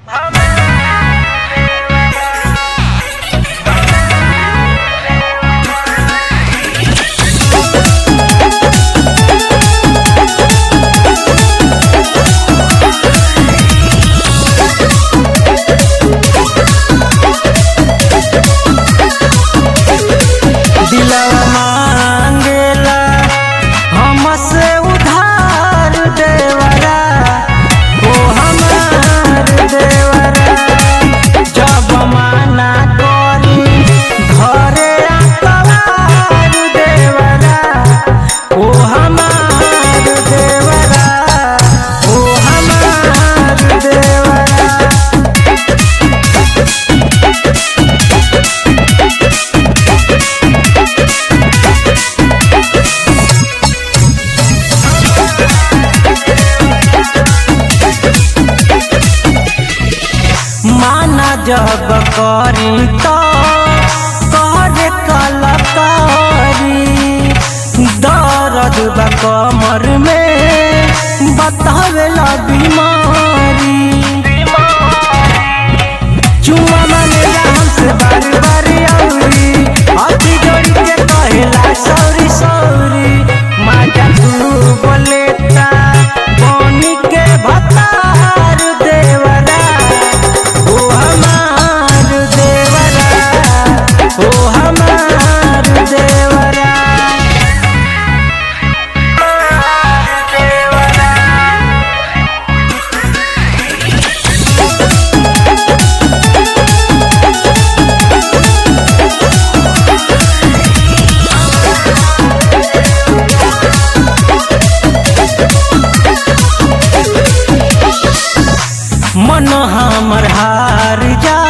जब करी तो करे कलकारी दर्द बा कमर में बतावेला बीमारी चुमा मांगेला हमसे बारी बारी औरी अति जोड़ी के कहेला सॉरी सॉरी माजा तू बोलेता बोनी के भतार देवरा ओ हमार देवरा ओ हमार देवरा मन हमर हार जा